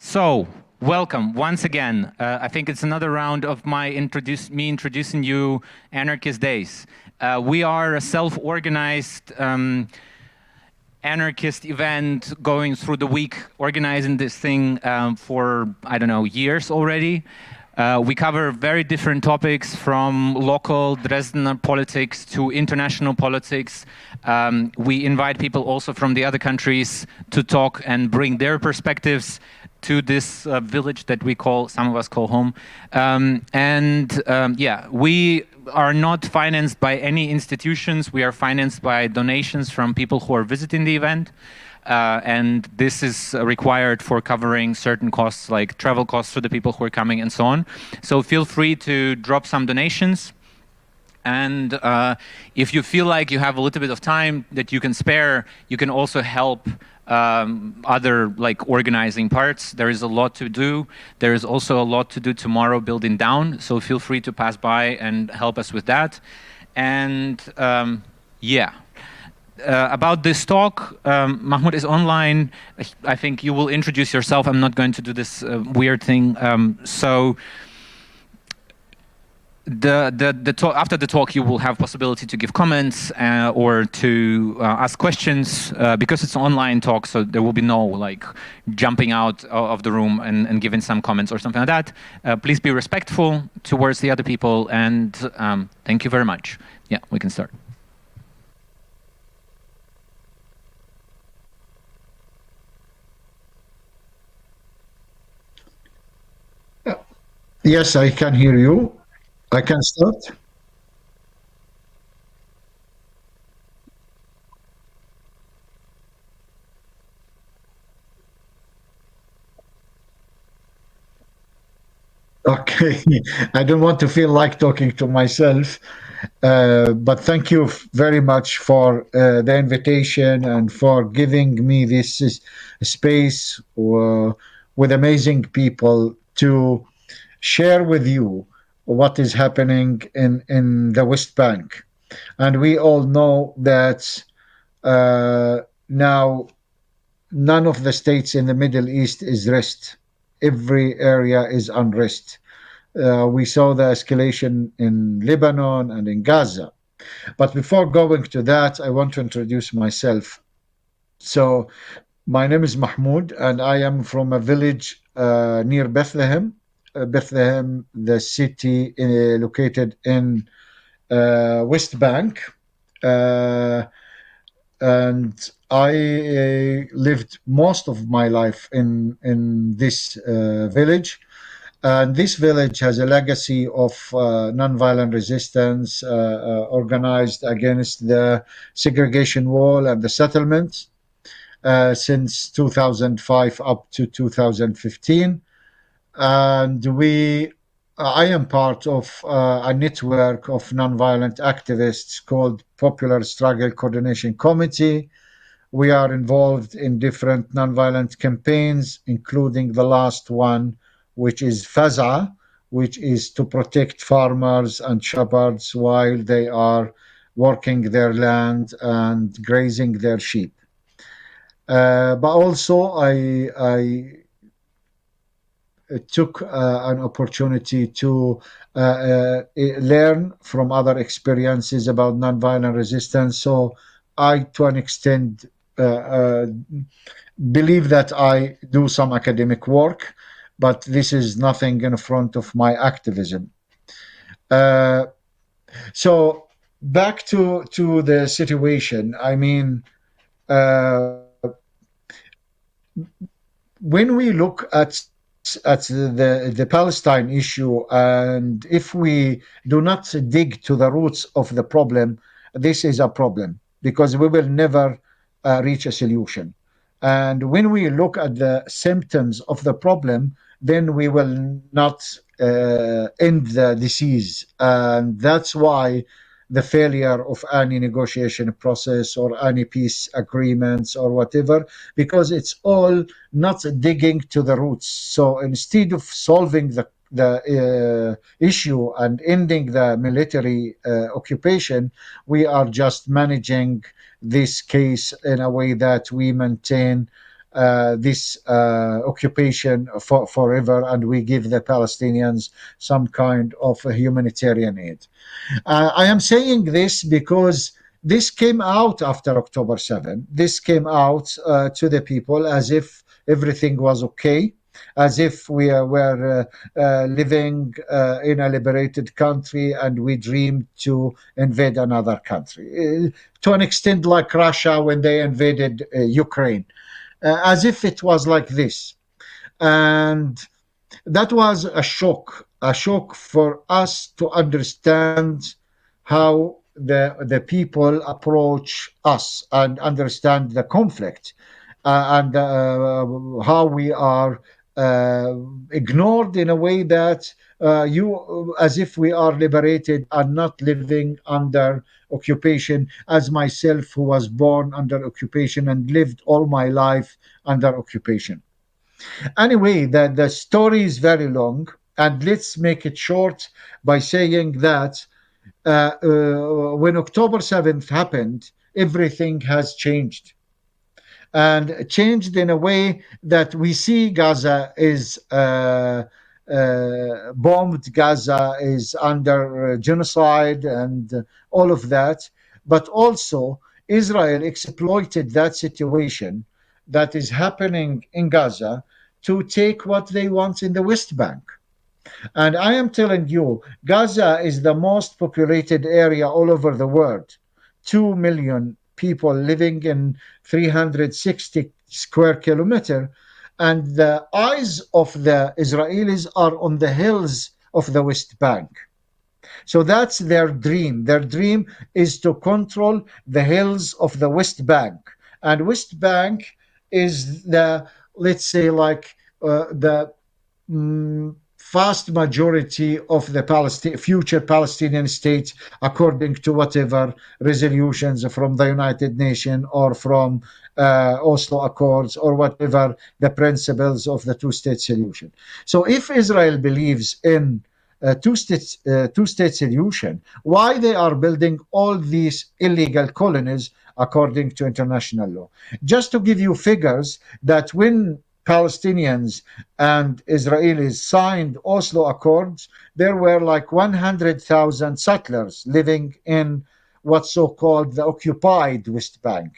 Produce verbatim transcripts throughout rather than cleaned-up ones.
So, welcome once again. Uh, I think it's another round of my introduce me introducing you Anarchist Days. Uh, we are a self-organized um, anarchist event going through the week, organizing this thing um, for, I don't know, years already. Uh, we cover very different topics from local Dresden politics to international politics. Um, we invite people also from the other countries to talk and bring their perspectives to this uh, village that we call, some of us call home. Um, and um, yeah, we are not financed by any institutions. We are financed by donations from people who are visiting the event. Uh, and this is uh, required for covering certain costs like travel costs for the people who are coming and so on. So feel free to drop some donations. And uh, if you feel like you have a little bit of time that you can spare, you can also help um, other like organizing parts. There is a lot to do. There is also a lot to do tomorrow building down. So feel free to pass by and help us with that. And um, yeah. Uh, about this talk, um, Mahmoud is online. I think you will introduce yourself. I'm not going to do this uh, weird thing. Um, so the the the talk, after the talk, you will have possibility to give comments uh, or to uh, ask questions uh, because it's an online talk. So there will be no like jumping out of the room and, and giving some comments or something like that. Uh, please be respectful towards the other people, and um, thank you very much. Yeah, we can start. Yes, I can hear you. I can start. Okay. I don't want to feel like talking to myself, uh, but thank you f- very much for uh, the invitation and for giving me this s- space uh, with amazing people to share with you what is happening in, in the West Bank. And we all know that uh, now none of the states in the Middle East is rest. Every area is unrest. Uh, we saw the escalation in Lebanon and in Gaza. But before going to that, I want to introduce myself. So, my name is Mahmoud, and I am from a village uh, near Bethlehem. Uh, Bethlehem, the city uh, located in uh, West Bank. Uh, and I uh, lived most of my life in in this uh, village. And this village has a legacy of uh, nonviolent resistance uh, uh, organized against the segregation wall and the settlements uh, since two thousand five up to two thousand fifteen. And we, I am part of uh, a network of nonviolent activists called Popular Struggle Coordination Committee. We are involved in different nonviolent campaigns, including the last one, which is Faza, which is to protect farmers and shepherds while they are working their land and grazing their sheep. Uh, but also, I, I took uh, an opportunity to uh, uh, learn from other experiences about nonviolent resistance. So I, to an extent, uh, uh, believe that I do some academic work, but this is nothing in front of my activism. Uh, so back to to the situation. I mean, uh, when we look at at the the Palestine issue, and if we do not dig to the roots of the problem, this is a problem because we will never uh, reach a solution. And when we look at the symptoms of the problem, then we will not uh, end the disease. And that's why the failure of any negotiation process or any peace agreements or whatever, because it's all not digging to the roots. So instead of solving the the uh, issue and ending the military uh, occupation, we are just managing this case in a way that we maintain uh, this uh, occupation for, forever, and we give the Palestinians some kind of a humanitarian aid. Uh, I am saying this because this came out after October seventh. This came out uh, to the people as if everything was okay, as if we uh, were uh, uh, living uh, in a liberated country and we dreamed to invade another country. Uh, to an extent, like Russia when they invaded uh, Ukraine, uh, as if it was like this. And that was a shock, a shock for us to understand how the the people approach us and understand the conflict, uh, and uh, how we are uh, ignored in a way that uh, you, as if we are liberated and not living under occupation, as myself who was born under occupation and lived all my life under occupation. Anyway, the, the story is very long, and let's make it short by saying that uh, uh, when October seventh happened, everything has changed. And changed in a way that we see Gaza is uh, uh, bombed, Gaza is under uh, genocide, and uh, all of that. But also, Israel exploited that situation that is happening in Gaza to take what they want in the West Bank. And I am telling you, Gaza is the most populated area all over the world. Two million people living in three hundred sixty square kilometer. And the eyes of the Israelis are on the hills of the West Bank. So that's their dream. Their dream is to control the hills of the West Bank. And West Bank is the, let's say, like uh, the mm, vast majority of the Palestine, future Palestinian state, according to whatever resolutions from the United Nations or from uh, Oslo Accords or whatever the principles of the two-state solution. So if Israel believes in a two-state uh, two-state solution, why they are building all these illegal colonies according to international law? Just to give you figures, that when Palestinians and Israelis signed Oslo Accords, there were like one hundred thousand settlers living in what's so called the occupied West Bank.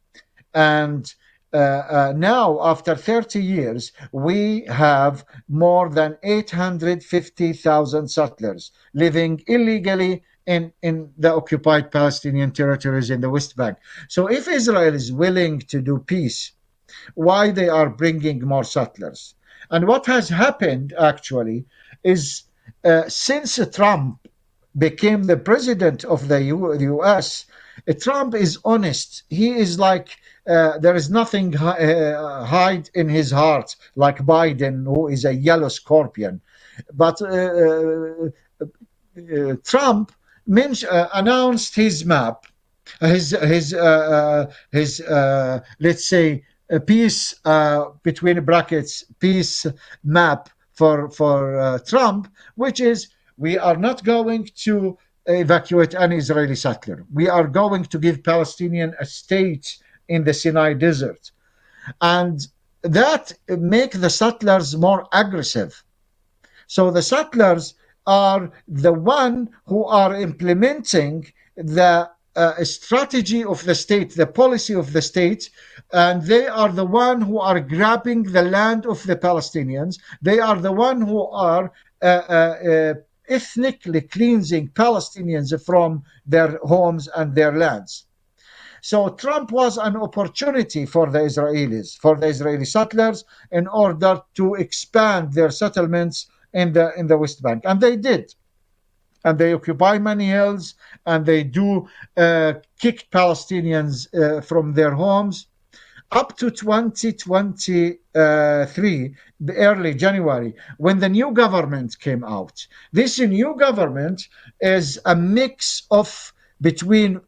And uh, uh, now, after thirty years, we have more than eight hundred fifty thousand settlers living illegally in, in the occupied Palestinian territories in the West Bank. So if Israel is willing to do peace, why they are bringing more settlers? And what has happened actually is uh, since Trump became the president of the U- U.S., uh, Trump is honest. He is like uh, there is nothing hi- uh, hide in his heart, like Biden, who is a yellow scorpion. But uh, uh, uh, Trump men- uh, announced his map, his his uh, uh, his uh, let's say a peace uh, between brackets peace map for for uh, Trump, which is we are not going to evacuate any Israeli settler. We are going to give Palestinian a state in the Sinai desert, and that make the settlers more aggressive. So the settlers are the one who are implementing the uh, strategy of the state, the policy of the state, and they are the one who are grabbing the land of the Palestinians. They are the one who are uh, uh, uh, ethnically cleansing Palestinians from their homes and their lands. So Trump was an opportunity for the Israelis, for the Israeli settlers, in order to expand their settlements in the in the West Bank, and they did. And they occupy many hills, and they do uh, kick Palestinians uh, from their homes up to twenty twenty-three, the early January, when the new government came out. This new government is a mix of between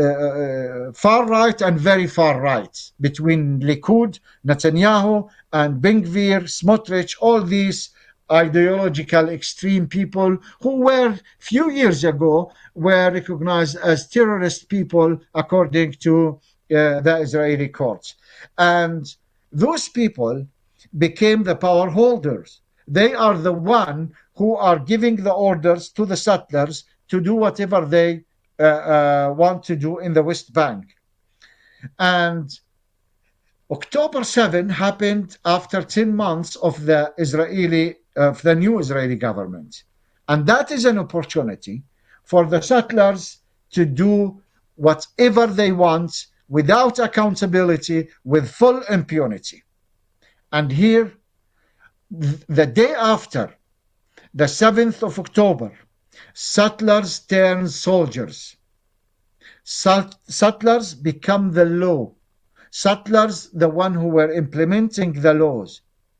uh, far right and very far right, between Likud, Netanyahu, and Ben Gvir, Smotrich, all these ideological extreme people who were few years ago were recognized as terrorist people according to uh, the Israeli courts. And those people became the power holders. They are the one who are giving the orders to the settlers to do whatever they uh, uh, want to do in the West Bank. And October seventh happened after ten months of the Israeli of the new Israeli government. And that is an opportunity for the settlers to do whatever they want without accountability, with full impunity. And here, the day after, the seventh of October, settlers turn soldiers. Settlers become the law. Settlers, the one who were implementing the laws.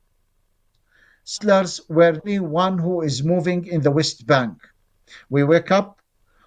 Settlers were the one who is moving in the West Bank. We wake up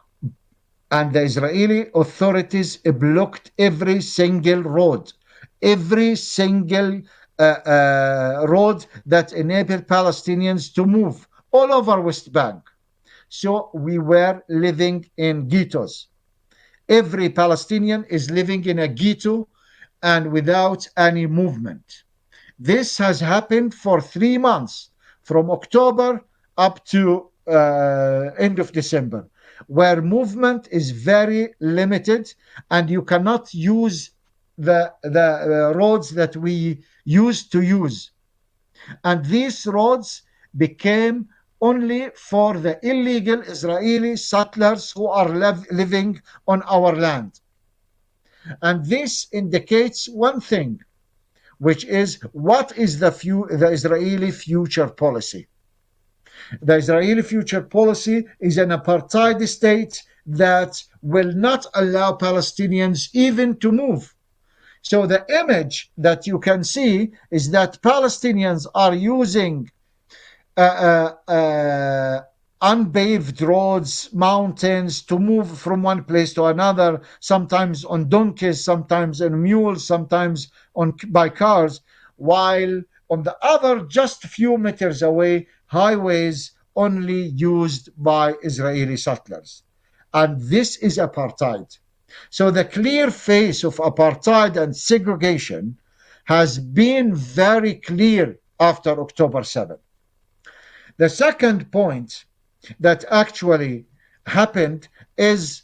and the Israeli authorities blocked every single road, every single uh, uh, road that enabled Palestinians to move all over West Bank. So we were living in ghettos. Every Palestinian is living in a ghetto and without any movement. This has happened for three months, from October up to uh, end of December, where movement is very limited, and you cannot use the the uh, roads that we used to use. And these roads became only for the illegal Israeli settlers who are liv- living on our land. And this indicates one thing, which is what is the, fu- the Israeli future policy. The Israeli future policy is an apartheid state that will not allow Palestinians even to move. So the image that you can see is that Palestinians are using uh, uh, uh, unpaved roads, mountains to move from one place to another, sometimes on donkeys, sometimes on mules, sometimes on by cars, while on the other, just a few meters away, highways only used by Israeli settlers. And this is apartheid. So the clear face of apartheid and segregation has been very clear after October seventh. The second point that actually happened is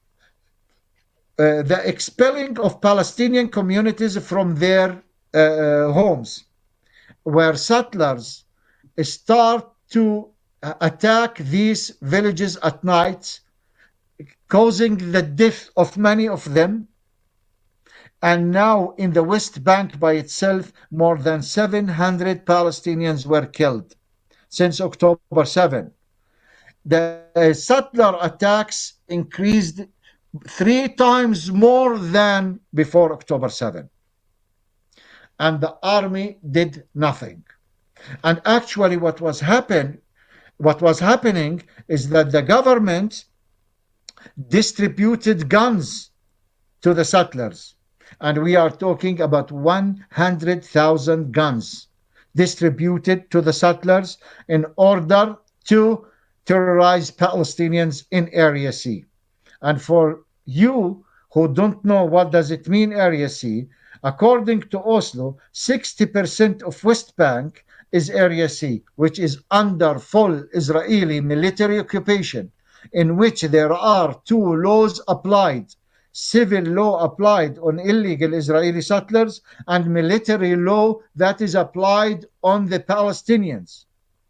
uh, the expelling of Palestinian communities from their uh, homes, where settlers start to uh, attack these villages at night, causing the death of many of them. And now in the West Bank by itself, more than seven hundred Palestinians were killed since October seventh. The settler attacks increased three times more than before October seventh. And the army did nothing. And actually what was happen, what was happening is that the government distributed guns to the settlers. And we are talking about one hundred thousand guns distributed to the settlers in order to terrorize Palestinians in Area C. And for you who don't know what does it mean, Area C, according to Oslo, sixty percent of West Bank is Area C, which is under full Israeli military occupation, in which there are two laws applied: civil law applied on illegal Israeli settlers, and military law that is applied on the Palestinians.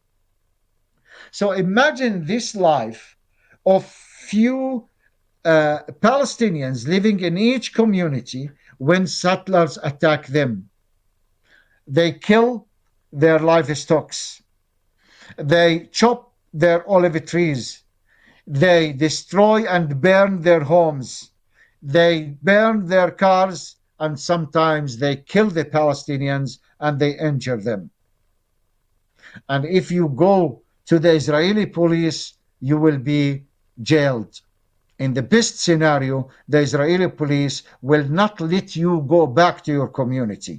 So imagine this life of few uh, Palestinians living in each community when settlers attack them. They kill their livestock. They chop their olive trees. They destroy and burn their homes. They burn their cars, and sometimes they kill the Palestinians and they injure them. And if you go to the Israeli police, you will be jailed. In the best scenario, the Israeli police will not let you go back to your community.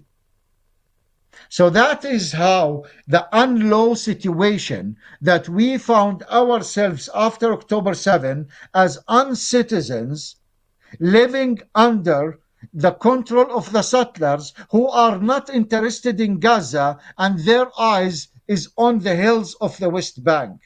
So that is how the unlaw situation that we found ourselves after October seventh as uncitizens living under the control of the settlers who are not interested in Gaza and their eyes is on the hills of the West Bank.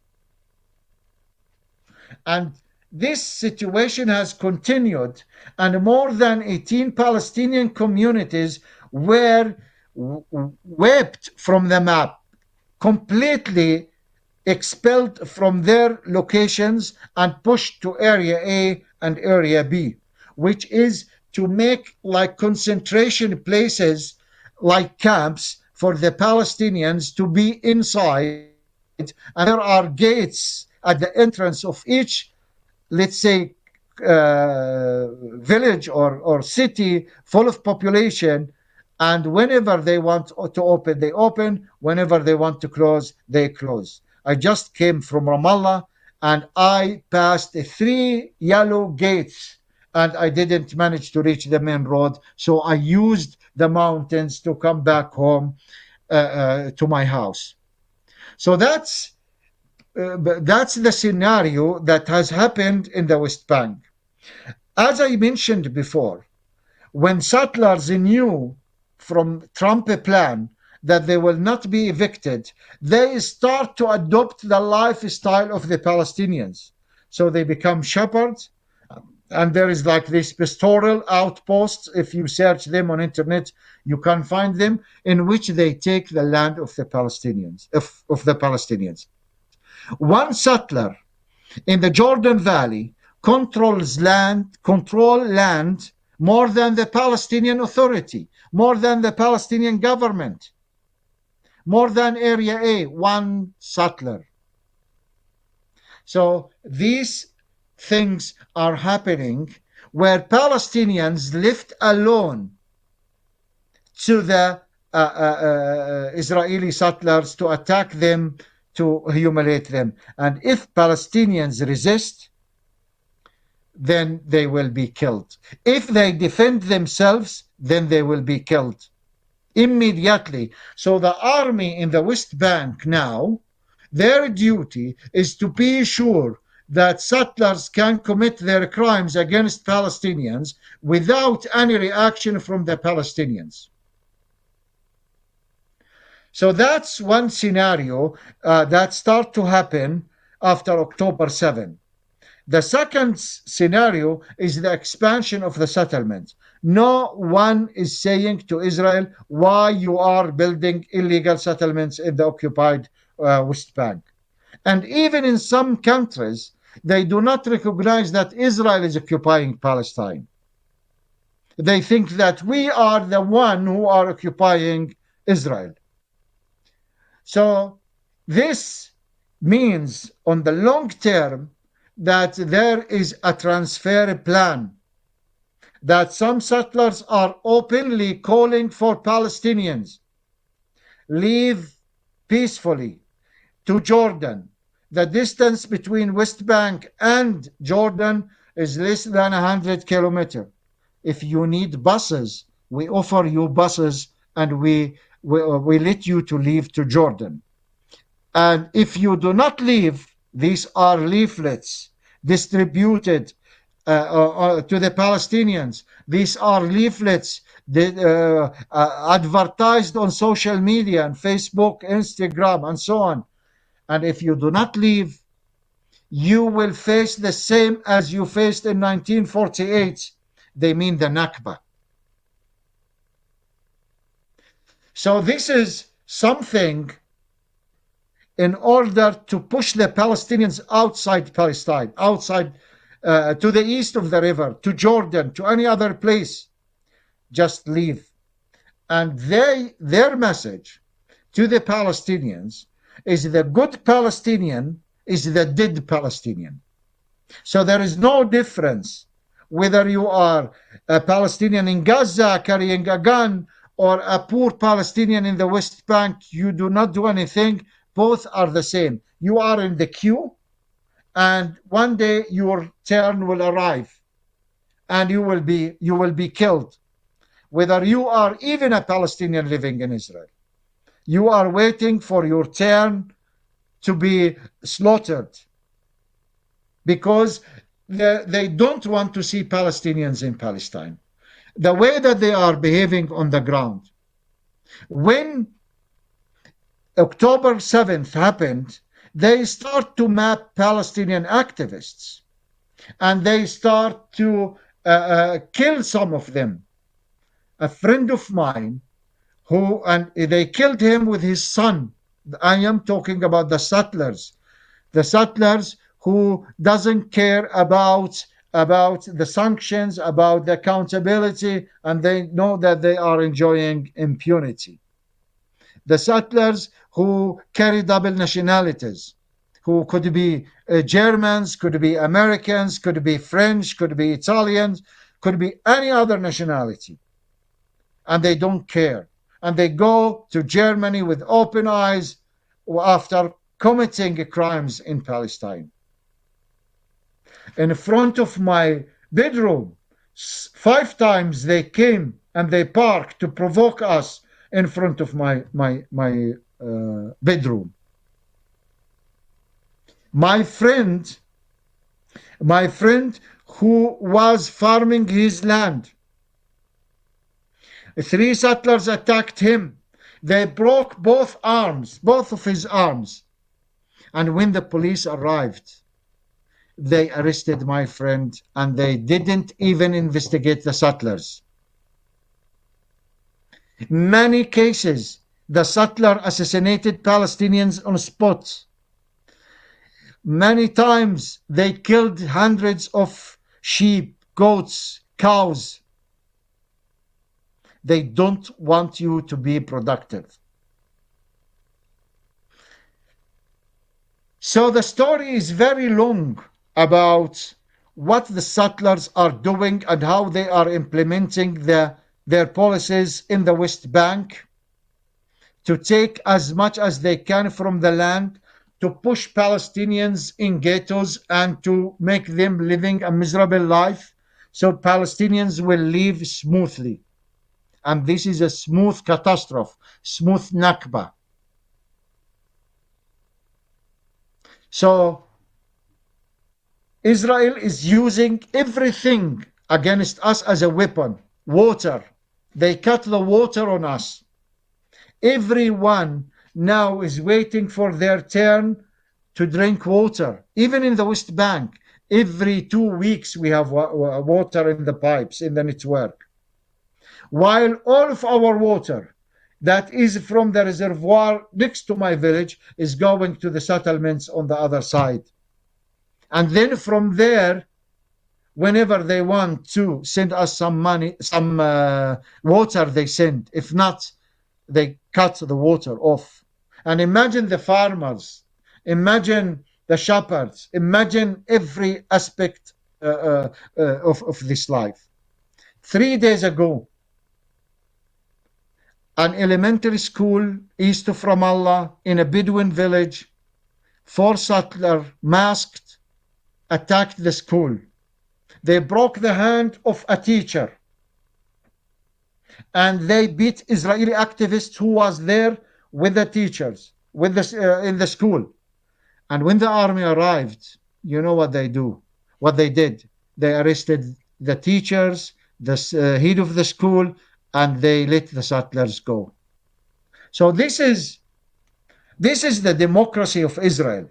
And this situation has continued, and more than eighteen Palestinian communities were wiped from the map, completely expelled from their locations and pushed to Area A and Area B, which is to make like concentration places, like camps for the Palestinians to be inside. And there are gates at the entrance of each, let's say, uh, village or, or city full of population. And whenever they want to open, they open. Whenever they want to close, they close. I just came from Ramallah and I passed three yellow gates and I didn't manage to reach the main road. So I used the mountains to come back home uh, uh, to my house. So that's uh, that's the scenario that has happened in the West Bank. As I mentioned before, when settlers knew from Trump plan that they will not be evicted, they start to adopt the lifestyle of the Palestinians. So they become shepherds, and there is like these pastoral outposts. If you search them on internet, you can find them, in which they take the land of the Palestinians, of, of the Palestinians. One settler in the Jordan Valley controls land, control land more than the Palestinian Authority, more than the Palestinian government, more than Area A, one settler. So these things are happening where Palestinians left alone to the uh, uh, uh, Israeli settlers to attack them, to humiliate them. And if Palestinians resist, then they will be killed. If they defend themselves, then they will be killed immediately. So the army in the West Bank now, their duty is to be sure that settlers can commit their crimes against Palestinians without any reaction from the Palestinians. So that's one scenario uh, that start to happen after October seventh. The second scenario is the expansion of the settlement. No one is saying to Israel why you are building illegal settlements in the occupied uh, West Bank. And even in some countries, they do not recognize that Israel is occupying Palestine. They think that we are the one who are occupying Israel. So this means on the long term that there is a transfer plan, that some settlers are openly calling for Palestinians leave peacefully to Jordan. The distance between West Bank and Jordan is less than one hundred kilometers. If you need buses, we offer you buses and we, we, we let you to leave to Jordan. And if you do not leave, these are leaflets distributed uh, uh, to the Palestinians. These are leaflets that, uh, uh, advertised on social media, and Facebook, Instagram, and so on. And if you do not leave, you will face the same as you faced in nineteen forty-eight. They mean the Nakba. So this is something in order to push the Palestinians outside Palestine, outside uh, to the east of the river, to Jordan, to any other place. Just leave. And they, their message to the Palestinians is the good Palestinian is the dead Palestinian. So there is no difference whether you are a Palestinian in Gaza carrying a gun or a poor Palestinian in the West Bank. You do not do anything. Both are the same. You are in the queue, and one day your turn will arrive, and you will be you will be killed. Whether you are even a Palestinian living in Israel, you are waiting for your turn to be slaughtered, because they, they don't want to see Palestinians in Palestine. the way that they are behaving on the ground. When October seventh happened, they start to map Palestinian activists, and they start to uh, uh, kill some of them. A friend of mine who, and they killed him with his son. I am talking about the settlers, the settlers who doesn't care about about the sanctions, about the accountability, and they know that they are enjoying impunity. The settlers who carry double nationalities, who could be uh, Germans, could be Americans, could be French, could be Italians, could be any other nationality, and they don't care. And they go to Germany with open eyes after committing crimes in Palestine. In front of my bedroom, five times they came and they parked to provoke us in front of my my my uh, bedroom. My friend, my friend who was farming his land, three settlers attacked him. They broke both arms, both of his arms. And when the police arrived, they arrested my friend and they didn't even investigate the settlers. Many cases, the settler assassinated Palestinians on spot. Many times they killed hundreds of sheep, goats, cows. They don't want you to be productive. So the story is very long about what the settlers are doing and how they are implementing the, their policies in the West Bank to take as much as they can from the land, to push Palestinians in ghettos and to make them living a miserable life so Palestinians will live smoothly. And this is a smooth catastrophe, smooth Nakba. So Israel is using everything against us as a weapon. Water. They cut the water on us. Everyone now is waiting for their turn to drink water. Even in the West Bank, every two weeks we have water in the pipes, in the network. While all of our water that is from the reservoir next to my village is going to the settlements on the other side. And then from there, whenever they want to send us some money, some uh, water, they send. If not, they cut the water off. And imagine the farmers, imagine the shepherds, imagine every aspect uh, uh, uh, of, of this life. Three days ago, an elementary school east of Ramallah in a Bedouin village, four settlers masked attacked the school. They broke the hand of a teacher and they beat Israeli activists who was there with the teachers with the, uh, in the school. And when the army arrived, you know what they do, what they did. They arrested the teachers, the uh, head of the school, and they let the settlers go. So this is this is the democracy of Israel.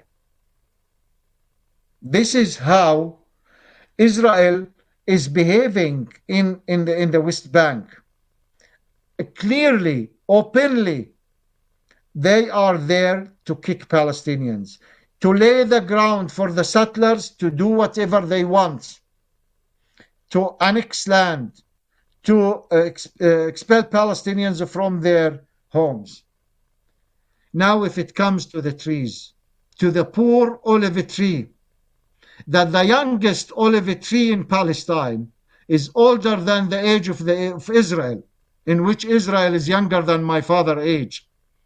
This is how Israel is behaving in, in, the, in the West Bank. Clearly, openly, they are there to kick Palestinians, to lay the ground for the settlers to do whatever they want, to annex land, to uh, ex uh, expel Palestinians from their homes. Now, if it comes to the trees, to the poor olive tree, that the youngest olive tree in Palestine is older than the age of, the, of Israel, in which Israel is younger than my father's age.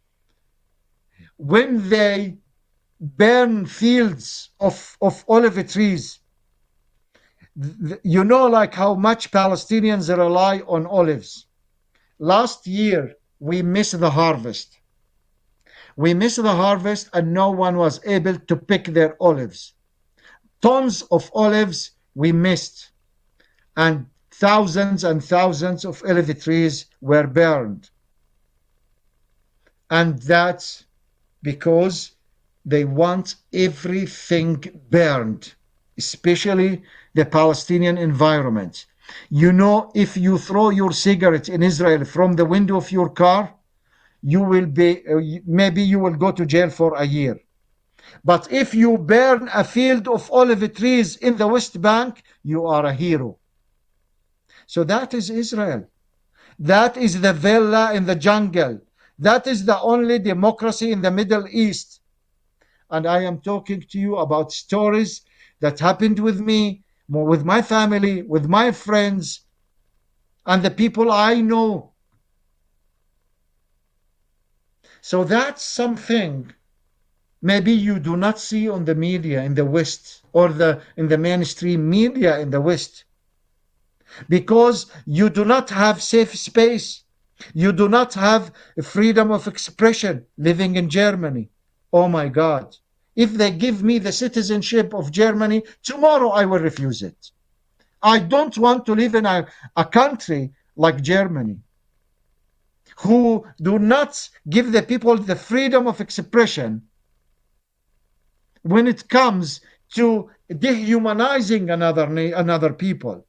When they burn fields of, of olive trees, you know, like how much Palestinians rely on olives. Last year, we missed the harvest. We missed the harvest and no one was able to pick their olives. Tons of olives we missed. And thousands and thousands of olive trees were burned. And that's because they want everything burned, especially the Palestinian environment. You know, if you throw your cigarette in Israel from the window of your car, you will be, uh, maybe you will go to jail for a year. But if you burn a field of olive trees in the West Bank, you are a hero. So that is Israel. That is the villa in the jungle. That is the only democracy in the Middle East. And I am talking to you about stories that happened with me, with my family, with my friends, and the people I know. So that's something maybe you do not see on the media in the West, or the in the mainstream media in the West, because you do not have safe space. You do not have freedom of expression living in Germany. Oh my God. If they give me the citizenship of Germany, tomorrow I will refuse it. I don't want to live in a, a country like Germany, who do not give the people the freedom of expression when it comes to dehumanizing another, another people.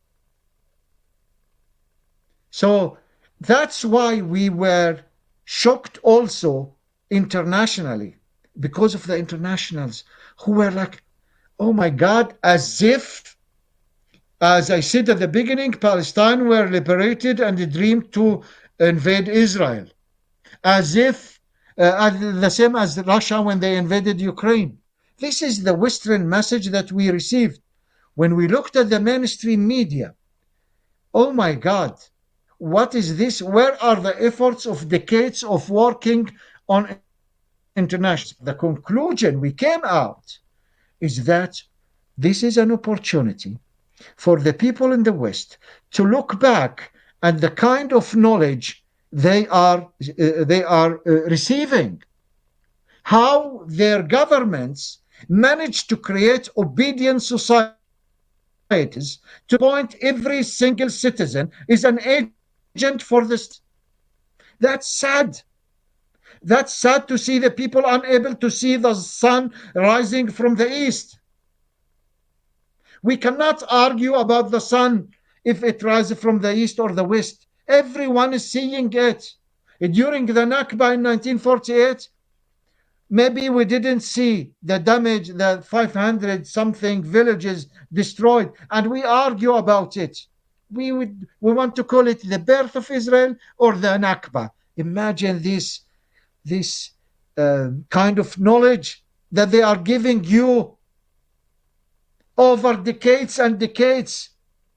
So that's why we were shocked also internationally, because of the internationals who were like, oh my God, as if, as I said at the beginning, Palestine were liberated and dreamed to invade Israel. As if, uh, the same as Russia when they invaded Ukraine. This is the Western message that we received. When we looked at the mainstream media, oh my God, what is this? Where are the efforts of decades of working on international? The conclusion we came out is that this is an opportunity for the people in the West to look back at the kind of knowledge they are uh, they are uh, receiving, how their governments manage to create obedient societies to the point every single citizen is an agent for this. That's sad. That's sad to see the people unable to see the sun rising from the east. We cannot argue about the sun if it rises from the east or the west. Everyone is seeing it. During the Nakba in nineteen forty-eight, maybe we didn't see the damage, the five hundred something villages destroyed, and we argue about it. We would we want to call it the birth of Israel or the Nakba. Imagine this, this uh, kind of knowledge that they are giving you over decades and decades.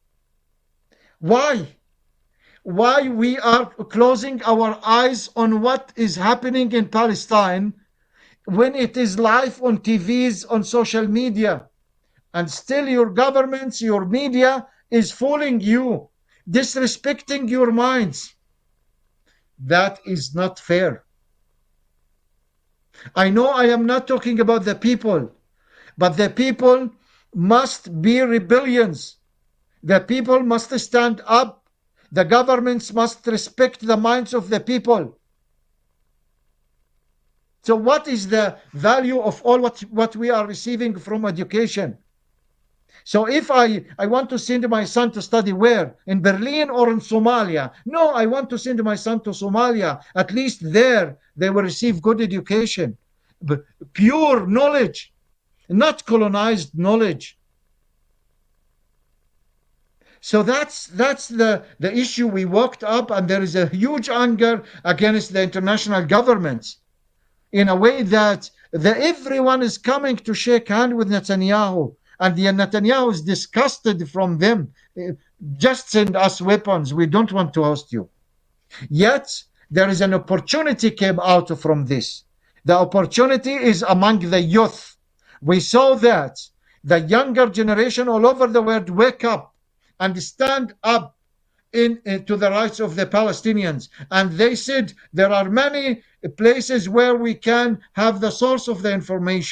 Why? Why we are closing our eyes on what is happening in Palestine when it is live on T Vs, on social media, and still your governments, your media is fooling you, disrespecting your minds? That is not fair. I know I am not talking about the people, but the people must be rebellions. The people must stand up. The governments must respect the minds of the people. So what is the value of all what, what we are receiving from education? So if I, I want to send my son to study where? In Berlin or in Somalia? No, I want to send my son to Somalia. At least there they will receive good education, pure knowledge, not colonized knowledge. So that's that's the, the issue we walked up, and there is a huge anger against the international governments in a way that the, everyone is coming to shake hand with Netanyahu, and the Netanyahu is disgusted from them. Just send us weapons. We don't want to host you. Yet there is an opportunity came out from this. The opportunity is among the youth. We saw that the younger generation all over the world wake up and stand up in uh, to the rights of the Palestinians. And they said there are many places where we can have the source of the information.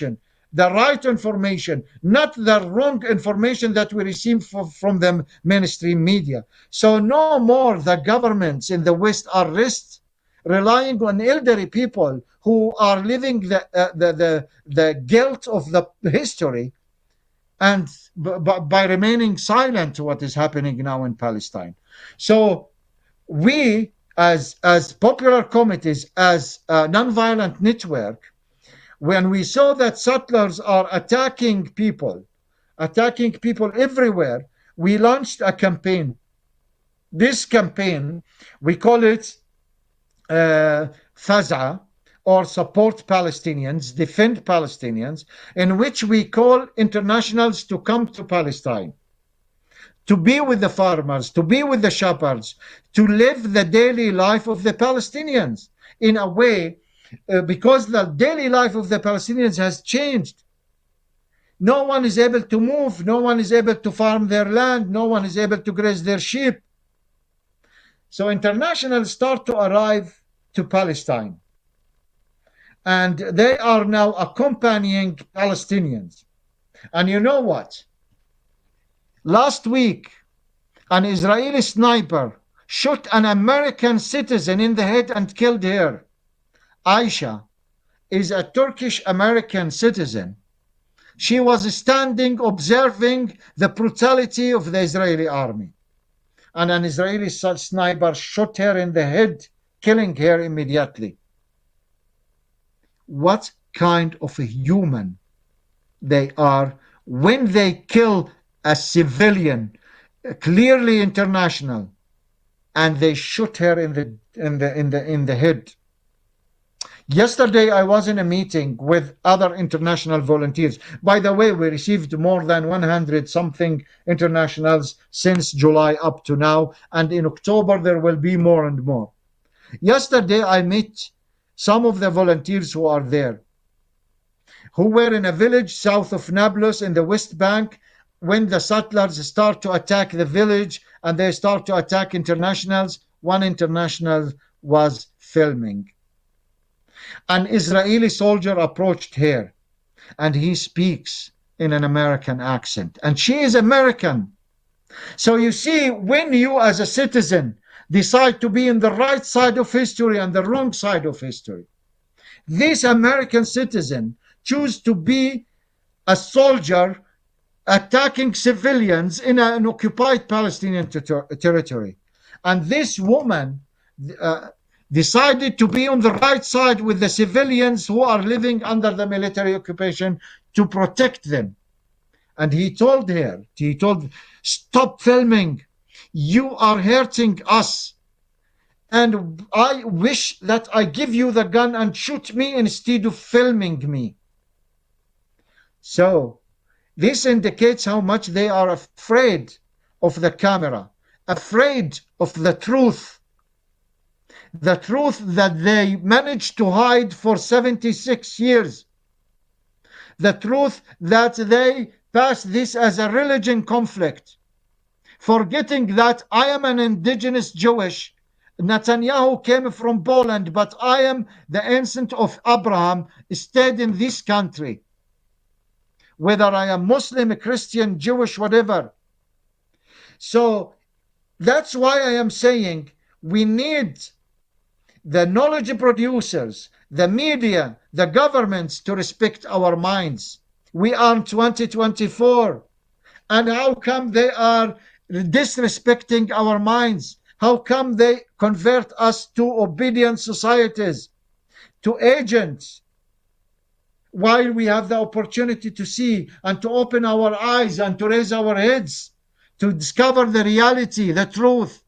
the right information, not the wrong information that we receive from the mainstream media. So no more the governments in the West are rest relying on elderly people who are living the uh, the, the the guilt of the history, and b- b- by remaining silent to what is happening now in Palestine. So we, as as popular committees, as a nonviolent network, when we saw that settlers are attacking people, attacking people everywhere, we launched a campaign. This campaign, we call it uh, Faza, or Support Palestinians, Defend Palestinians, in which we call internationals to come to Palestine, to be with the farmers, to be with the shepherds, to live the daily life of the Palestinians in a way, uh, because the daily life of the Palestinians has changed. No one is able to move, no one is able to farm their land, no one is able to graze their sheep. So internationals start to arrive to Palestine, and they are now accompanying Palestinians. And you know what? Last week, an Israeli sniper shot an American citizen in the head and killed her. Aisha is a Turkish American citizen. She was standing observing the brutality of the Israeli army, and an Israeli sniper shot her in the head, killing her immediately. What kind of a human they are when they kill a civilian, clearly international, and they shoot her in the in the in the in the head. Yesterday I was in a meeting with other international volunteers. By the way, we received more than one hundred something internationals since July up to now, and in October there will be more and more. Yesterday I met some of the volunteers who are there, who were in a village south of Nablus in the West Bank when the settlers start to attack the village and they start to attack internationals. One international was filming. An Israeli soldier approached her, and he speaks in an American accent, and she is American. So you see, when you as a citizen decide to be in the right side of history and the wrong side of history, this American citizen choose to be a soldier attacking civilians in an occupied Palestinian ter- territory. And this woman uh, decided to be on the right side with the civilians who are living under the military occupation to protect them. And he told her, he told, stop filming. You are hurting us. And I wish that I give you the gun and shoot me instead of filming me. So this indicates how much they are afraid of the camera, afraid of the truth, the truth that they managed to hide for seventy-six years, the truth that they passed this as a religion conflict, forgetting that I am an indigenous Jewish. Netanyahu came from Poland, but I am the ancestor of Abraham, stayed in this country. Whether I am Muslim, Christian, Jewish, whatever. So that's why I am saying we need the knowledge producers, the media, the governments to respect our minds. We are in twenty twenty-four. And how come they are disrespecting our minds? How come they convert us to obedient societies, to agents, while we have the opportunity to see and to open our eyes and to raise our heads, to discover the reality, the truth?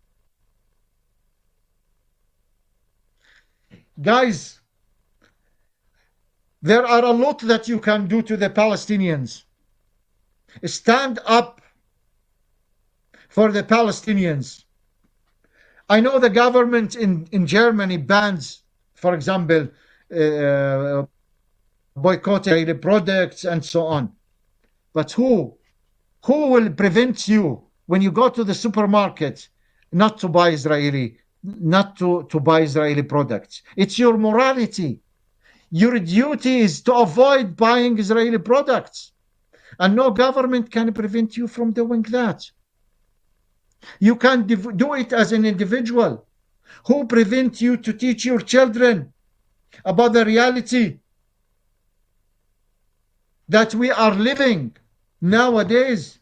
Guys, there are a lot that you can do to the Palestinians. Stand up for the Palestinians. I know the government in, in Germany bans, for example, uh, boycotting Israeli products and so on. But who? Who will prevent you when you go to the supermarket not to buy Israeli, not to, to buy Israeli products? It's your morality. Your duty is to avoid buying Israeli products. And no government can prevent you from doing that. You can do it as an individual. Who prevent you to teach your children about the reality that we are living nowadays?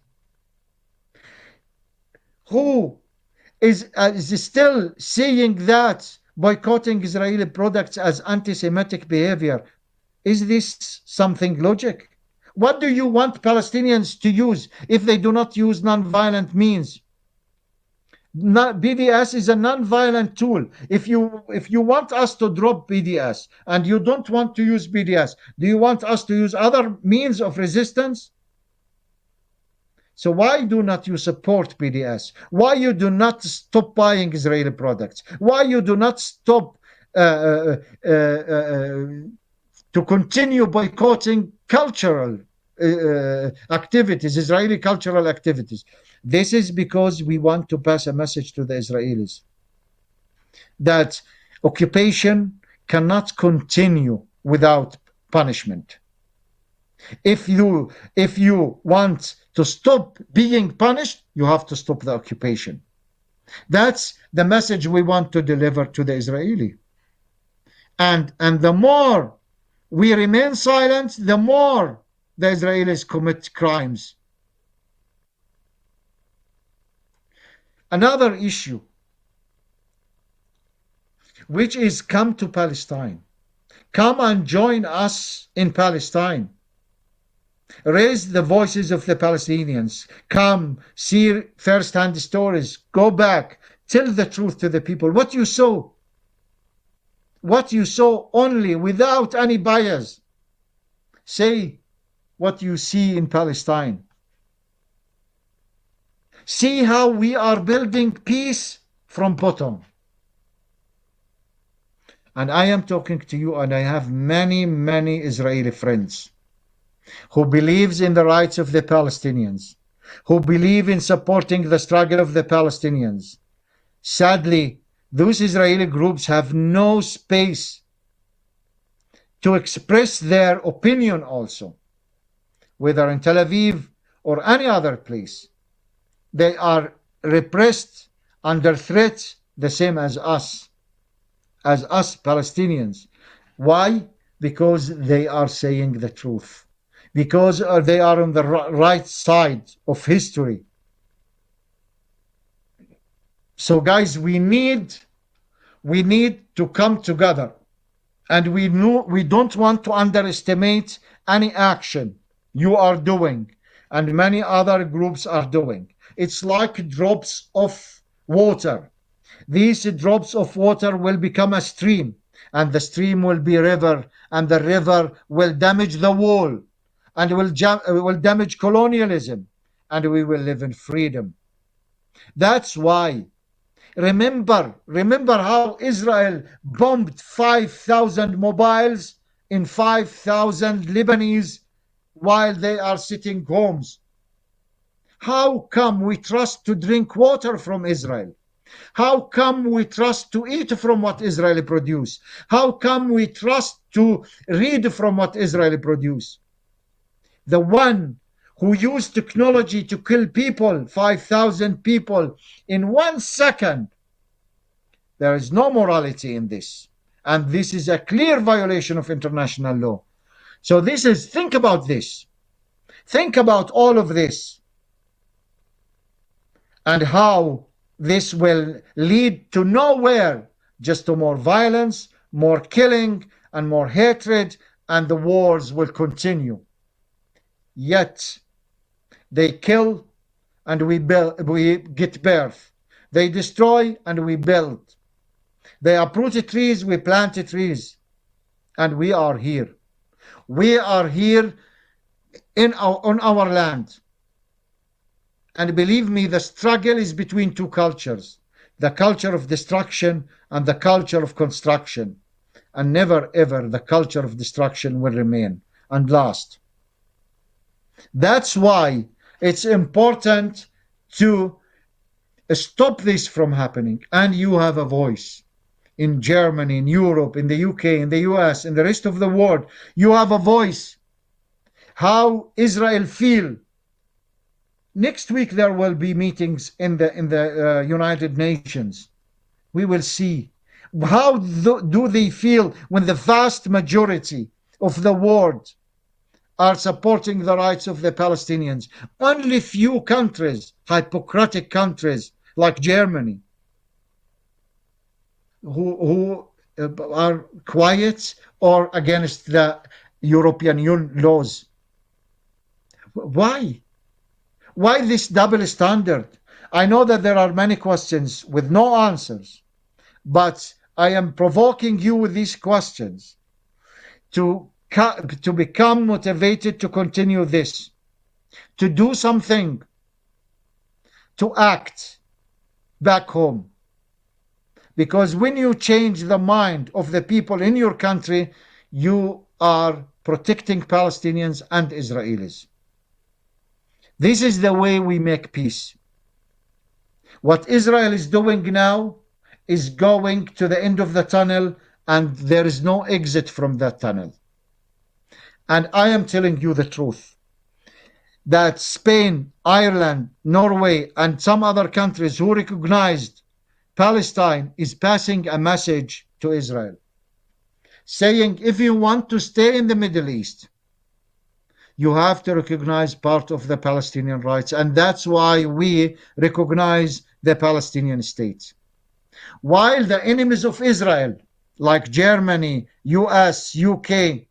Who is, uh, is still seeing that boycotting Israeli products as anti-Semitic behavior? Is this something logic? What do you want Palestinians to use if they do not use non-violent means? B D S is a non-violent tool. If you if you want us to drop B D S and you don't want to use B D S, do you want us to use other means of resistance? So why do not you support B D S? Why you do not stop buying Israeli products? Why you do not stop uh, uh, uh, uh, to continue boycotting cultural uh, activities, Israeli cultural activities? This is because we want to pass a message to the Israelis that occupation cannot continue without punishment. If you if you want to stop being punished, you have to stop the occupation. That's the message we want to deliver to the Israeli. And and the more we remain silent, the more the Israelis commit crimes. Another issue, which is come to Palestine. Come and join us in Palestine. Raise the voices of the Palestinians. Come, see first-hand stories. Go back. Tell the truth to the people. What you saw. What you saw only, without any bias. Say what you see in Palestine. See how we are building peace from bottom. And I am talking to you, and I have many, many Israeli friends who believes in the rights of the Palestinians, who believe in supporting the struggle of the Palestinians. Sadly, those Israeli groups have no space to express their opinion also, whether in Tel Aviv or any other place. They are repressed, under threat, the same as us, as us Palestinians. Why? Because they are saying the truth. Because they are on the right side of history. So guys, we need, we need to come together. And we know we don't want to underestimate any action you are doing and many other groups are doing. It's like drops of water. These drops of water will become a stream, and the stream will be a river, and the river will damage the wall, and will, jam- will damage colonialism, and we will live in freedom. That's why. Remember, remember how Israel bombed five thousand mobiles in five thousand Lebanese while they are sitting homes. How come we trust to drink water from Israel? How come we trust to eat from what Israel produce? How come we trust to read from what Israel produce? The one who used technology to kill people, five thousand people in one second. There is no morality in this. And this is a clear violation of international law. So this is, think about this. Think about all of this. And how this will lead to nowhere, just to more violence, more killing, and more hatred, and the wars will continue. Yet, they kill and we build, we get birth. They destroy and we build. They uproot trees, we plant trees. And we are here. We are here in our, on our land. And believe me, the struggle is between two cultures. The culture of destruction and the culture of construction. And never ever the culture of destruction will remain and last. That's why it's important to stop this from happening. And you have a voice. in Germany, in Europe, in the U K, in the U S, in the rest of the world. You have a voice. How Israel feel. Next week there will be meetings in the in the uh, United Nations. We will see. How do, do they feel when the vast majority of the world are supporting the rights of the Palestinians? Only few countries, hypocritic countries like Germany, who, who uh, are quiet or against the European Union laws. Why? Why this double standard? I know that there are many questions with no answers, but I am provoking you with these questions to, to become motivated to continue this, to do something, to act back home. Because when you change the mind of the people in your country, you are protecting Palestinians and Israelis. This is the way we make peace. What Israel is doing now is going to the end of the tunnel, and there is no exit from that tunnel. And I am telling you the truth, that Spain, Ireland, Norway, and some other countries who recognized Palestine is passing a message to Israel, saying, if you want to stay in the Middle East, you have to recognize part of the Palestinian rights. And that's why we recognize the Palestinian state. While the enemies of Israel, like Germany, U S, U K,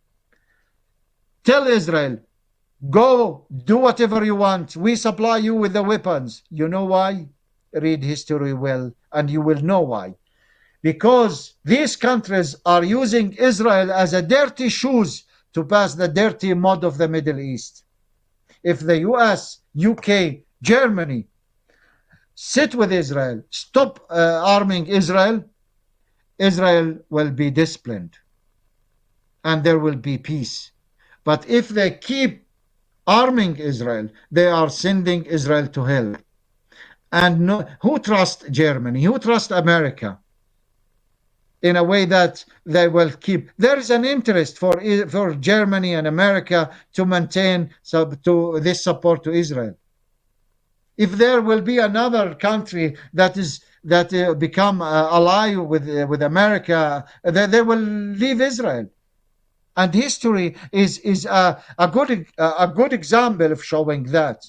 tell Israel, go do whatever you want. We supply you with the weapons. You know why? Read history well, and you will know why. Because these countries are using Israel as a dirty shoes to pass the dirty mud of the Middle East. If the U S, U K, Germany sit with Israel, stop uh, arming Israel, Israel will be disciplined and there will be peace. But if they keep arming Israel, they are sending Israel to hell. And no, who trusts Germany? Who trusts America? In a way that they will keep. There is an interest for for Germany and America to maintain sub, to this support to Israel. If there will be another country that is that uh, become uh, ally with uh, with America, they, they will leave Israel. And history is is a, a good a good example of showing that.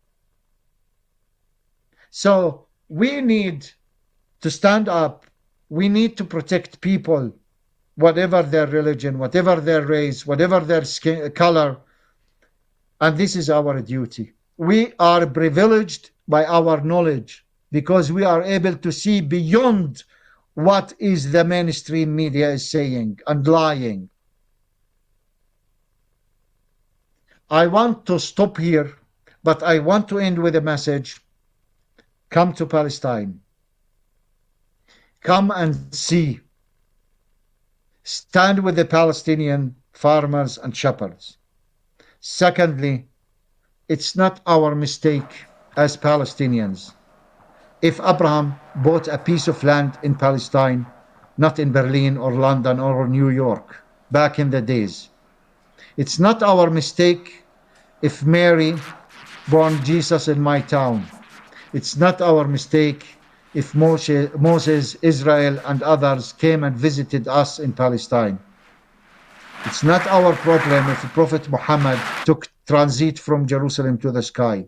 So we need to stand up. We need to protect people, whatever their religion, whatever their race, whatever their skin color. And this is our duty. We are privileged by our knowledge because we are able to see beyond what is the mainstream media is saying and lying. I want to stop here, but I want to end with a message. Come to Palestine. Come and see. Stand with the Palestinian farmers and shepherds. Secondly, it's not our mistake as Palestinians. If Abraham bought a piece of land in Palestine, not in Berlin or London or New York, back in the days, it's not our mistake if Mary born Jesus in my town. It's not our mistake if Moses, Israel, and others came and visited us in Palestine. It's not our problem if Prophet Muhammad took transit from Jerusalem to the sky.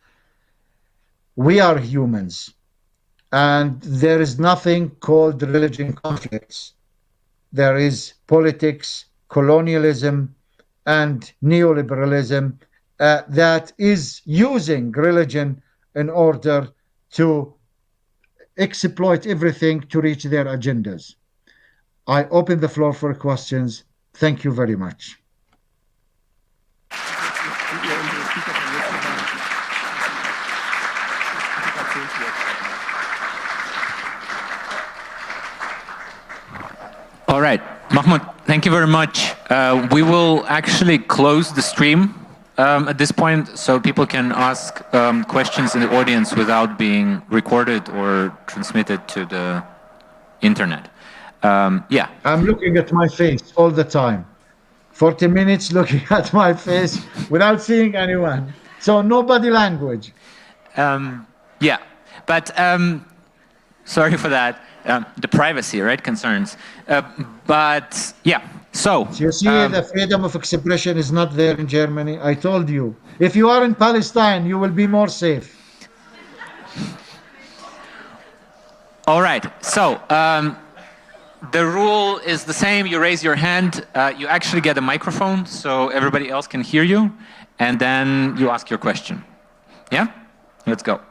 We are humans, and there is nothing called religion conflicts. There is politics, colonialism, and neoliberalism uh, that is using religion in order to exploit everything to reach their agendas. I open the floor for questions. Thank you very much. All right, Mahmoud, thank you very much. Uh, we will actually close the stream um, at this point so people can ask um, questions in the audience without being recorded or transmitted to the internet. um, yeah. I'm looking at my face all the time. forty minutes looking at my face without seeing anyone. So no body language. Um, yeah, but um, sorry for that. Um, the privacy, right, concerns. Uh, but yeah, so. So you see, um, the freedom of expression is not there in Germany. I told you. If you are in Palestine, you will be more safe. All right. So um, the rule is the same. You raise your hand. Uh, you actually get a microphone so everybody else can hear you. And then you ask your question. Yeah? Let's go.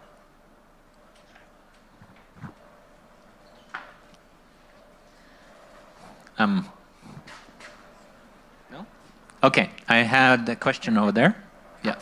Um, no? Okay. I had a question over there. Yeah.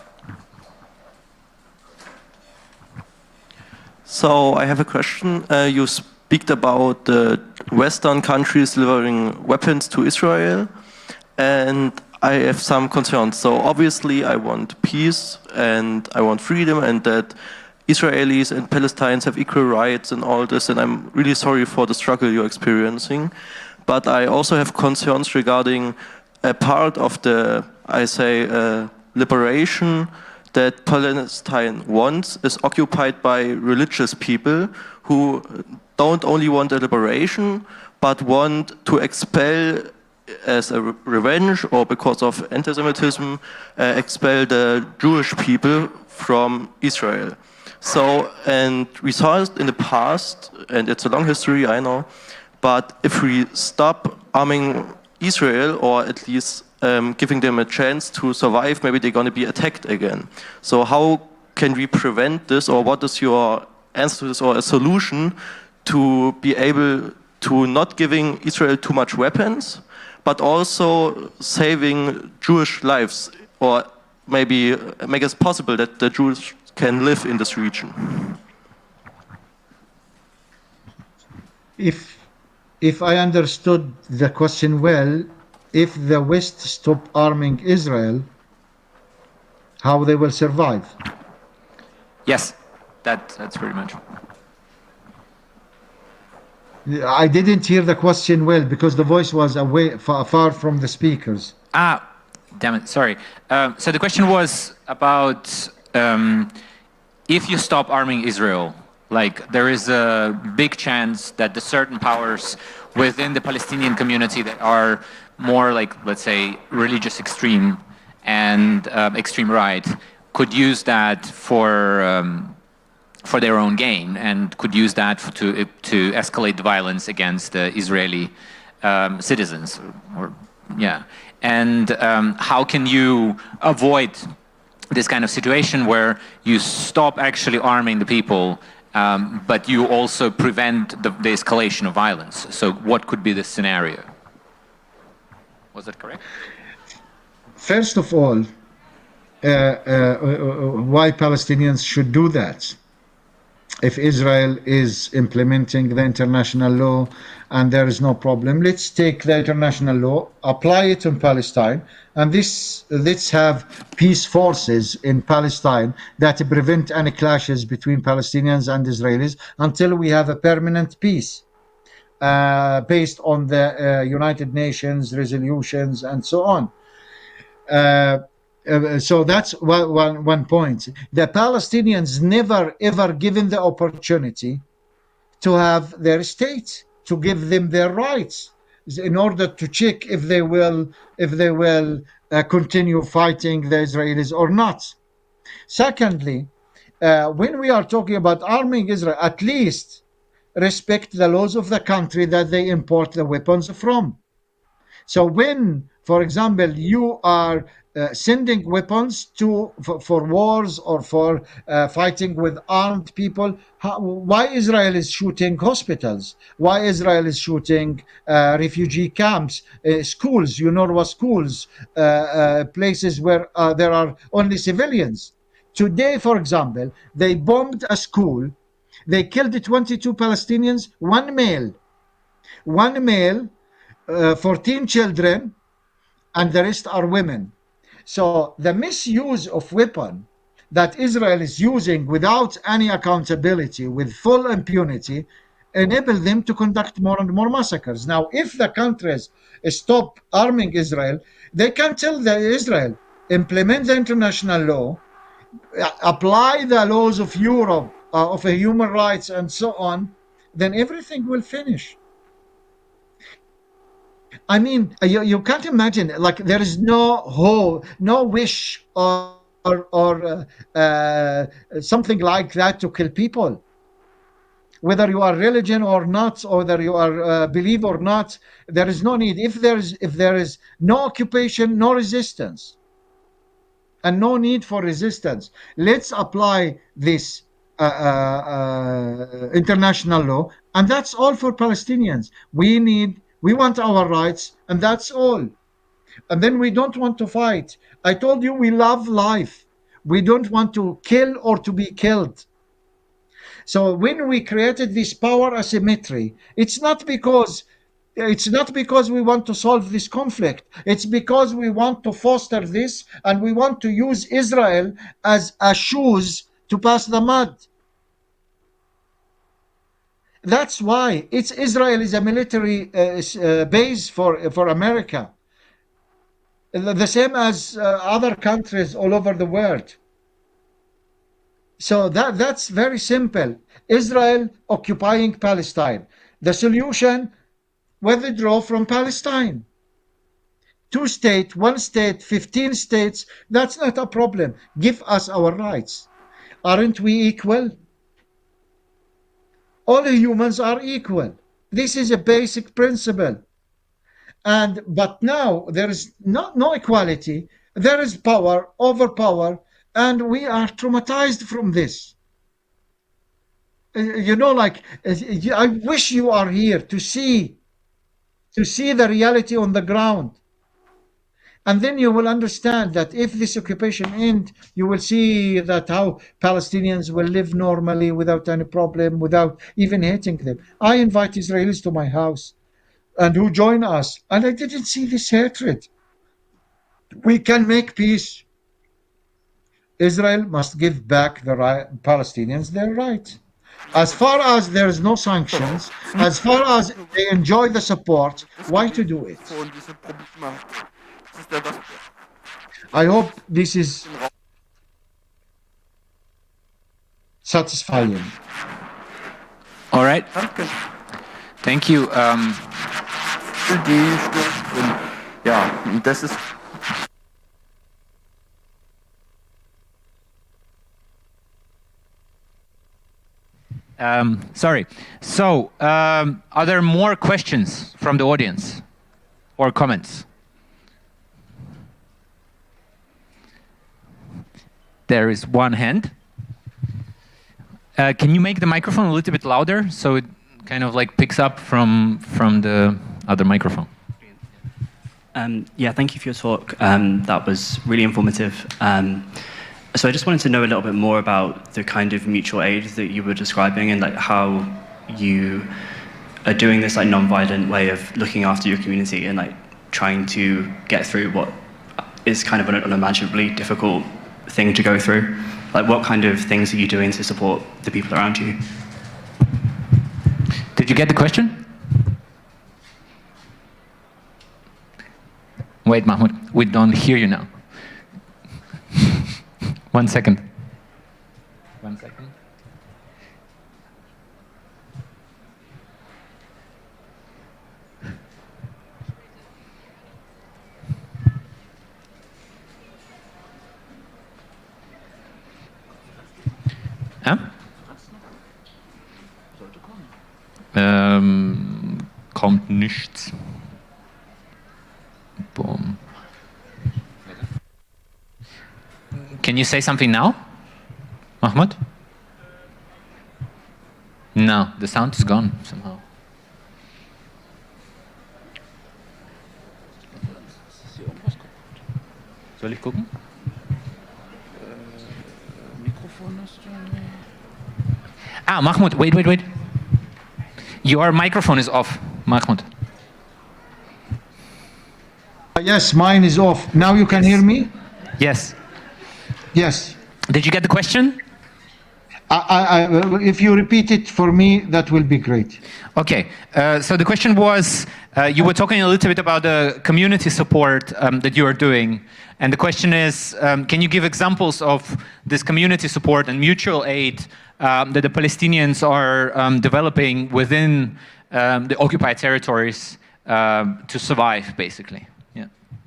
So I have a question. Uh, you speak about the Western countries delivering weapons to Israel, and I have some concerns. So obviously I want peace and I want freedom and that Israelis and Palestinians have equal rights and all this, and I'm really sorry for the struggle you're experiencing. But I also have concerns regarding a part of the, I say, uh, liberation that Palestine wants is occupied by religious people who don't only want a liberation, but want to expel as a revenge or because of anti-Semitism, uh, expel the Jewish people from Israel. So, and we saw it in the past, and it's a long history, I know, but if we stop arming Israel, or at least um, giving them a chance to survive, maybe they're going to be attacked again. So how can we prevent this, or what is your answer to this, or a solution to be able to not giving Israel too much weapons, but also saving Jewish lives, or maybe make it possible that the Jews can live in this region? If if I understood the question well, if the West stop arming Israel, how they will survive? Yes, that, that's pretty much. I didn't hear the question well because the voice was away far, far from the speakers. Ah, damn it, sorry. Um, so the question was about um, if you stop arming Israel, like there is a big chance that the certain powers within the Palestinian community that are more like, let's say, religious extreme and um, extreme right could use that for um, for their own gain and could use that for, to to escalate the violence against uh, Israeli um, citizens, or, or yeah. And um, how can you avoid this kind of situation where you stop actually arming the people, um, but you also prevent the, the escalation of violence? So what could be the scenario? Was that correct? First of all, uh, uh, uh, why Palestinians should do that? If Israel is implementing the international law and there is no problem, let's take the international law, apply it in Palestine, and this let's have peace forces in Palestine that prevent any clashes between Palestinians and Israelis until we have a permanent peace uh, based on the uh, United Nations resolutions and so on. Uh, uh, so that's one, one, one point. The Palestinians never ever given the opportunity to have their state, to give them their rights in order to check if they will if they will uh, continue fighting the Israelis or not. Secondly, uh, when we are talking about arming Israel, at least respect the laws of the country that they import the weapons from. So when, for example, you are uh, sending weapons to for, for wars or for uh, fighting with armed people, how, why Israel is shooting hospitals? Why Israel is shooting uh, refugee camps, uh, schools, UNRWA schools, uh, uh, places where uh, there are only civilians? Today, for example, they bombed a school. They killed twenty-two Palestinians, one male, one male, uh, fourteen children, and the rest are women. So the misuse of weapon that Israel is using without any accountability, with full impunity, enable them to conduct more and more massacres. Now, if the countries stop arming Israel, they can tell the Israel, implement the international law, apply the laws of Europe, uh, of human rights and so on, then everything will finish. I mean, you, you can't imagine, like, there is no hope, no wish or, or, or uh, uh, something like that to kill people. Whether you are religion or not, or whether you are uh, believe or not, there is no need. If there is, if there is no occupation, no resistance, and no need for resistance, let's apply this uh, uh, uh, international law, and that's all for Palestinians. We need, we want our rights, and that's all. And then we don't want to fight. I told you we love life. We don't want to kill or to be killed. So when we created this power asymmetry, it's not because it's not because we want to solve this conflict. It's because we want to foster this, and we want to use Israel as a shoes to pass the mud. That's why it's Israel is a military uh, uh, base for for America, the same as uh, other countries all over the world. So that that's very simple. Israel occupying Palestine. The solution, withdraw from Palestine. Two state, one state, fifteen states, that's not a problem. Give us our rights. Aren't we equal? All humans are equal. This is a basic principle. And but now there is no, no equality. There is power over power, and we are traumatized from this. You know, like, I wish you are here to see to see the reality on the ground. And then you will understand that if this occupation ends, you will see that how Palestinians will live normally without any problem, without even hating them. I invite Israelis to my house and who join us, and I didn't see this hatred. We can make peace. Israel must give back the right, Palestinians their rights. As far as there is no sanctions, as far as they enjoy the support, why to do it? I hope this is satisfying. All right. Thank you. Um, Ja, das ist um, sorry. So, um, are there more questions from the audience or comments? There is one hand. Uh, can you make the microphone a little bit louder so it kind of like picks up from from the other microphone? Um, yeah, thank you for your talk. Um, that was really informative. Um, so I just wanted to know a little bit more about the kind of mutual aid that you were describing, and like how you are doing this like non-violent way of looking after your community and like trying to get through what is kind of an unimaginably difficult thing to go through. Like, what kind of things are you doing to support the people around you? Did you get the question? Wait, Mahmoud, we don't hear you now. One second. One second. Ja? Ähm, kommt nichts. Boom. Can you say something now, Mahmoud? No, the sound is gone somehow. Soll ich gucken? Ah, Mahmoud, wait, wait, wait. Your microphone is off, Mahmoud. Yes, mine is off. Now you can hear me? Yes. Yes. Did you get the question? I, I, if you repeat it for me, that will be great. Okay, uh, so the question was, uh, you were talking a little bit about the community support um, that you are doing. And the question is, um, can you give examples of this community support and mutual aid um, that the Palestinians are um, developing within um, the occupied territories um, to survive, basically? Yeah.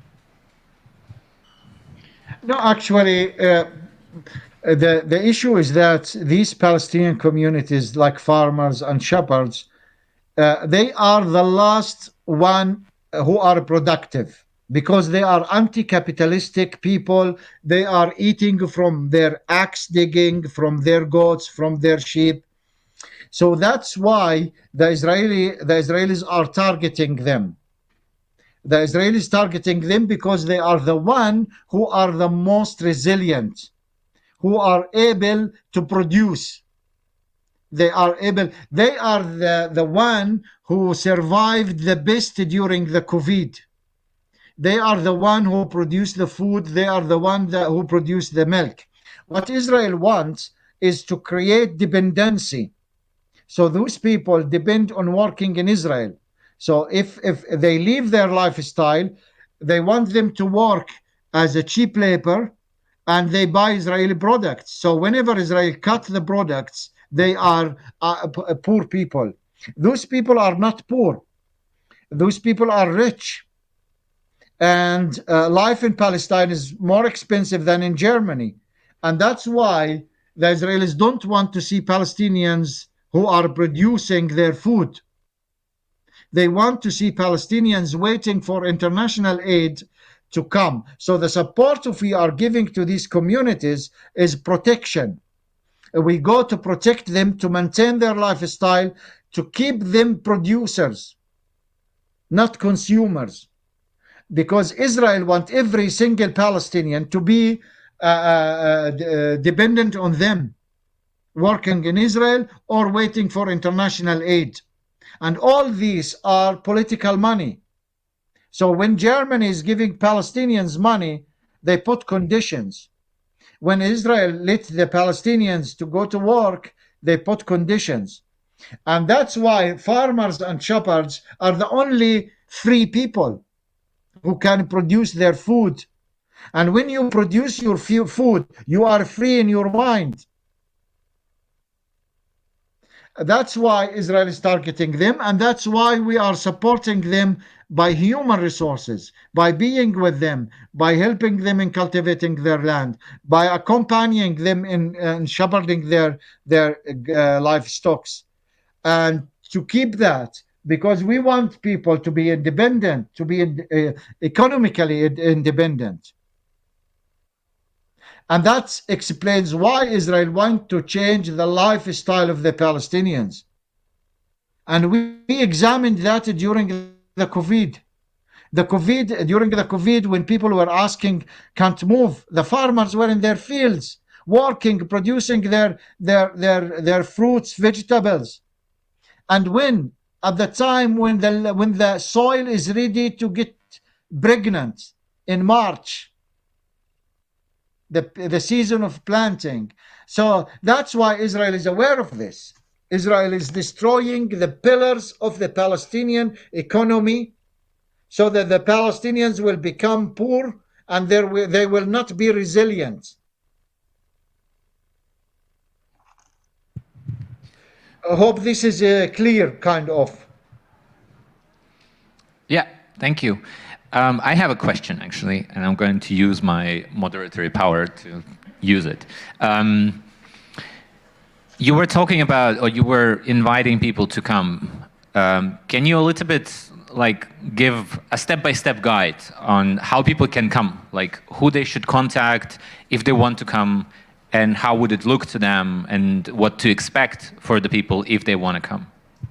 No, actually, uh, the, the issue is that these Palestinian communities, like farmers and shepherds, uh, they are the last one who are productive, because they are anti-capitalistic people. They are eating from their axe digging, from their goats, from their sheep. So that's why the Israeli the Israelis are targeting them. The Israelis targeting them because they are the one who are the most resilient, who are able to produce. They are able, they are the, the one who survived the best during the COVID. They are the one who produce the food. They are the one that, who produce the milk. What Israel wants is to create dependency. So those people depend on working in Israel. So if, if they leave their lifestyle, they want them to work as a cheap labor, and they buy Israeli products. So whenever Israel cut the products, they are uh, poor people. Those people are not poor. Those people are rich. And uh, life in Palestine is more expensive than in Germany. And that's why the Israelis don't want to see Palestinians who are producing their food. They want to see Palestinians waiting for international aid to come. So the support of we are giving to these communities is protection. We go to protect them, to maintain their lifestyle, to keep them producers, not consumers. Because Israel wants every single Palestinian to be uh, uh, dependent on them, working in Israel or waiting for international aid. And all these are political money. So when Germany is giving Palestinians money, they put conditions. When Israel let the Palestinians to go to work, they put conditions. And that's why farmers and shepherds are the only free people who can produce their food. And when you produce your food, you are free in your mind. That's why Israel is targeting them, and that's why we are supporting them by human resources, by being with them, by helping them in cultivating their land, by accompanying them in, in shepherding their, their uh, livestock. And to keep that, because we want people to be independent, to be uh, economically independent. And that explains why Israel wants to change the lifestyle of the Palestinians. And we, we examined that during the COVID. The COVID, during the COVID, when people were asking, can't move, the farmers were in their fields, working, producing their, their, their, their fruits, vegetables. And when, at the time when the, when the soil is ready to get pregnant in March, The, the season of planting. So that's why Israel is aware of this. Israel is destroying the pillars of the Palestinian economy so that the Palestinians will become poor and they will not be resilient. I hope this is a clear, kind of. Yeah, thank you. Um, I have a question, actually, and I'm going to use my moderatory power to use it. Um, you were talking about, or you were inviting people to come. Um, can you a little bit, like, give a step-by-step guide on how people can come? Like, who they should contact if they want to come, and how would it look to them, and what to expect for the people if they want to come?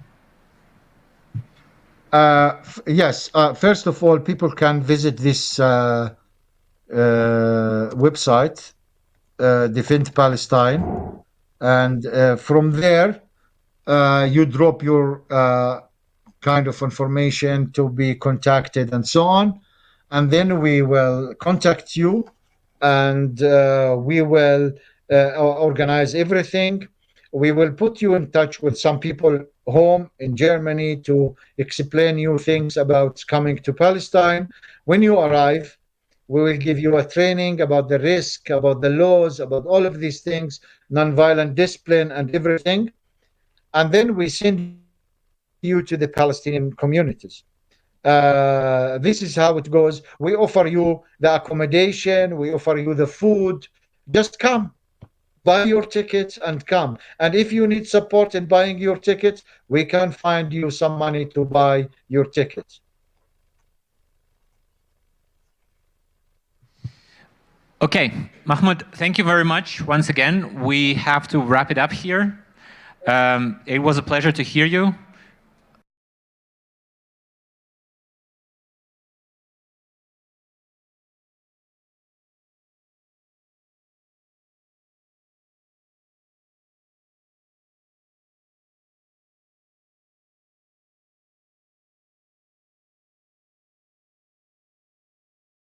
Uh, yes, uh, first of all, people can visit this uh, uh, website, uh, Defend Palestine, and uh, from there, uh, you drop your uh, kind of information to be contacted and so on, and then we will contact you, and uh, we will uh, organize everything. We will put you in touch with some people home in Germany to explain you things about coming to Palestine. When you arrive, we will give you a training about the risk, about the laws, about all of these things, nonviolent discipline and everything. And then we send you to the Palestinian communities. Uh, this is how it goes. We offer you the accommodation, we offer you the food. Just come, buy your tickets and come. And if you need support in buying your tickets, we can find you some money to buy your tickets. Okay, Mahmoud, thank you very much once again. We have to wrap it up here. Um, it was a pleasure to hear you.